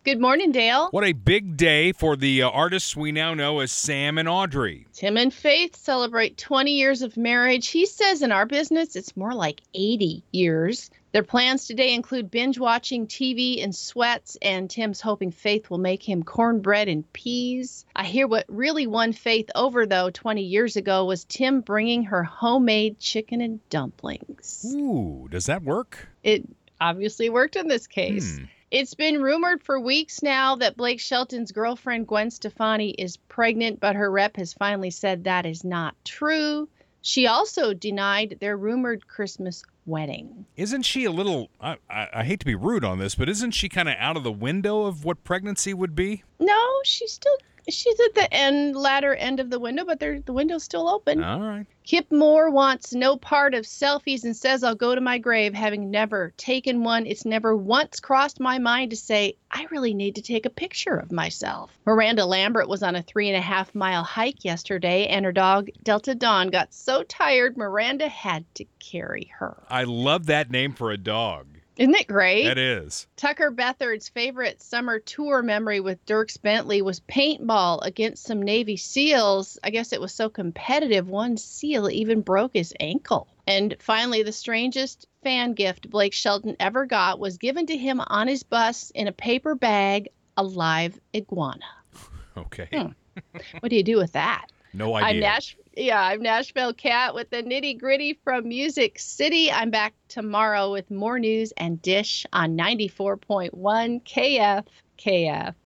Good morning, Dale. What a big day for the artists we now know as Sam and Audrey. Tim and Faith celebrate 20 years of marriage. He says in our business, it's more like 80 years. Their plans today include binge watching TV in sweats, and Tim's hoping Faith will make him cornbread and peas. I hear what really won Faith over, though, 20 years ago was Tim bringing her homemade chicken and dumplings. Ooh, does that work? It obviously worked in this case. It's been rumored for weeks now that Blake Shelton's girlfriend, Gwen Stefani, is pregnant, but her rep has finally said that is not true. She also denied their rumored Christmas wedding. Isn't she a little, I hate to be rude on this, but isn't she kind of out of the window of what pregnancy would be? No, she's at the latter end of the window, but the window's still open. All right. Kip Moore wants no part of selfies and says, I'll go to my grave having never taken one. It's never once crossed my mind to say, I really need to take a picture of myself. Miranda Lambert was on a 3.5-mile hike yesterday, and her dog, Delta Dawn, got so tired, Miranda had to carry her. I love that name for a dog. Isn't it great? That is. Tucker Beathard's favorite summer tour memory with Dierks Bentley was paintball against some Navy SEALs. I guess it was so competitive, one SEAL even broke his ankle. And finally, the strangest fan gift Blake Shelton ever got was given to him on his bus in a paper bag, a live iguana. Okay. What do you do with that? No idea. I'm Nashville Cat with the nitty gritty from Music City. I'm back tomorrow with more news and Dish on 94.1 KFKF.